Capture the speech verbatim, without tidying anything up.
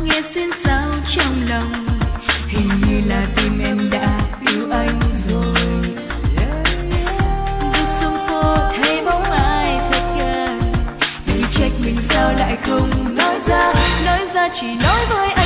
nghe xuyên sao trong lòng, hình như là tim em đã yêu anh rồi. Dù xuống phố thấy bóng ai thật gần, nhưng trách mình sao lại không nói ra, nói ra chỉ nói với